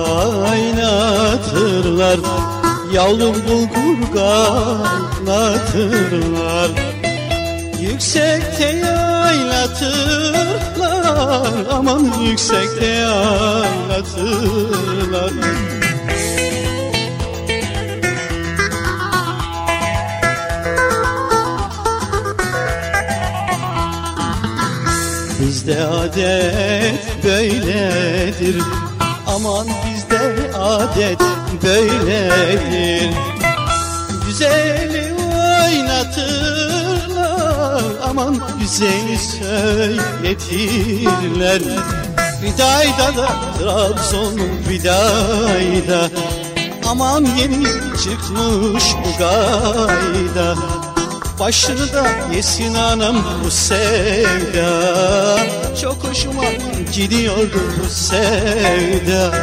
kaynatırlar, yavrum bulgur kaynatırlar. Yüksekte yaylatırlar, aman yüksekte yaylatırlar. Bizde adet böyledir, aman bizde adet böyledir. Güzeli oynatırlar, aman güzeli söyletirler. Vidayda da Trabzon vidayda, aman yeni çıkmış bu gayda. Başını da yesin anam bu sevda, çok hoşuma gidiyordu bu sevda.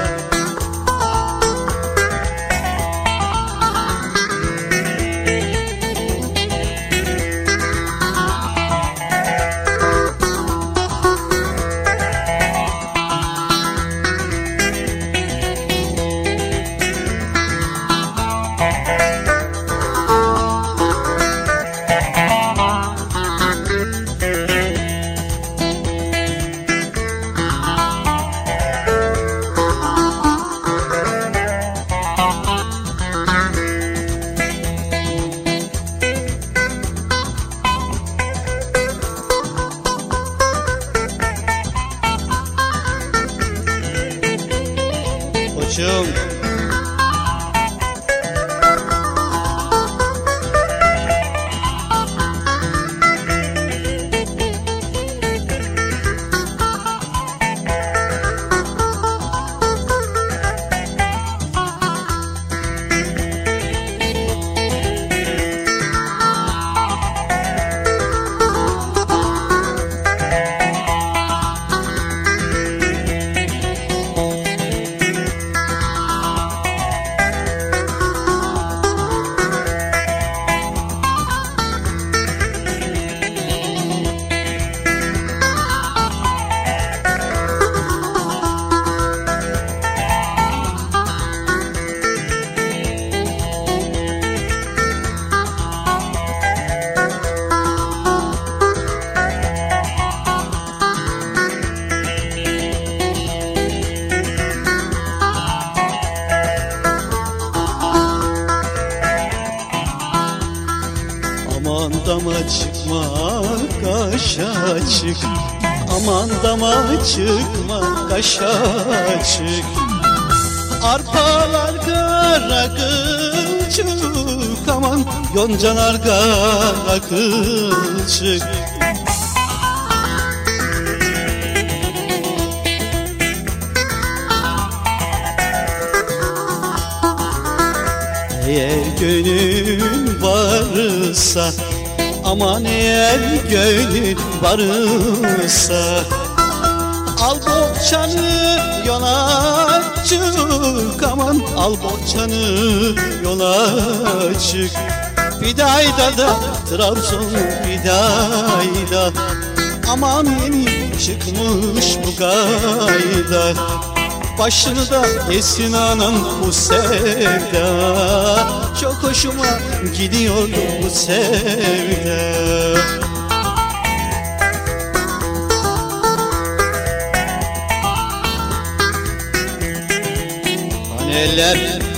Koçum, aman dama çıkma kaşa çık, aman dama çıkma kaşa çık. Arpalar kara kılçık, aman yoncalar kara kılçık. Eğer gönül varsa, aman eğer gönül varsa, al bohçanı yola çık, aman al bohçanı yola çık. Vidayda da Trabzon vidayda, aman yeni çıkmış bu gayda. Başını da yesin anam bu sevda, çok hoşuma gidiyordu bu sevda. Haneler